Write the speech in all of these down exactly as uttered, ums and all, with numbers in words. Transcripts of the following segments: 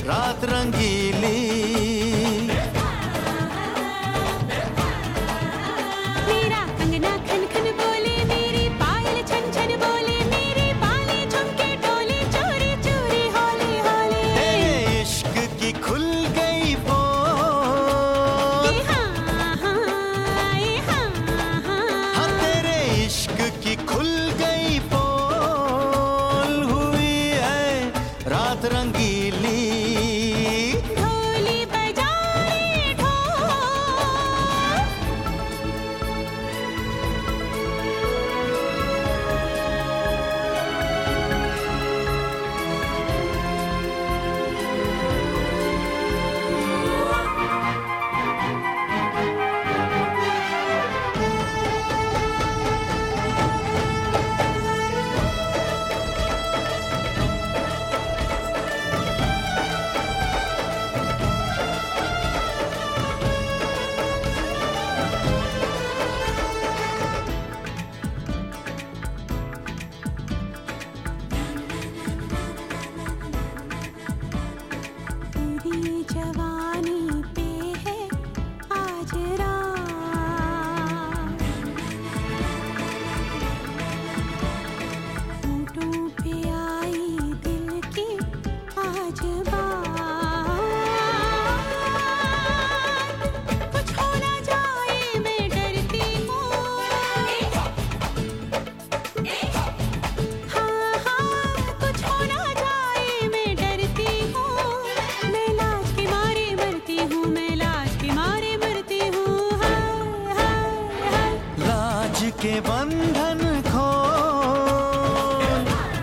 रात रंगीली। मेरा कंगना खन खन बोले, मेरी पायल छन छन बोले, मेरी बाली झुमके डोले, चोरी चोरी होले होले। तेरे इश्क की खुल गई पोल, हाँ हाँ हाँ हाँ, हाँ तेरे इश्क की खुल गई पोल, हुई है रात रंगीली। ढोली बजा रे ढोल। तेरी जवानी पे है आज रात, होंठों पे आई दिल की आज बात। कुछ हो ना जाए मैं डरती हूँ, हाँ हाँ कुछ हो ना जाए मैं डरती हूँ। मैं लाज के मारे मरती हूँ, मैं लाज के मारे मरती हूँ। हाय हाय हाय, लाज के बंधन खोल,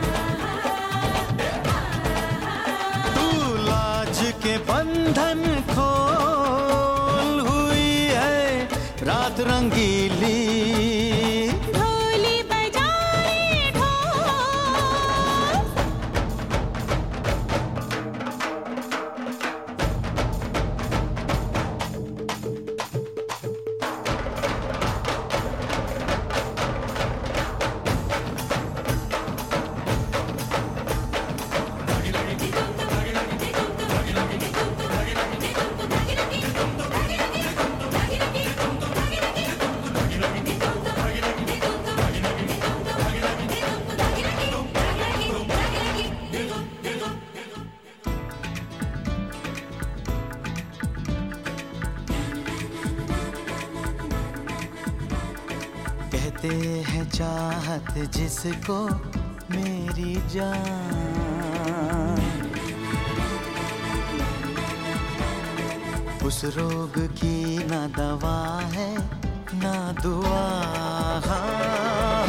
तू लाज के बंधन खोल, हुई है रात रंगीली। ढोली बजा रे ढोल। कहते हैं चाहत जिसको मेरी जान, उस रोग की ना दवा है ना दुआ। हाँ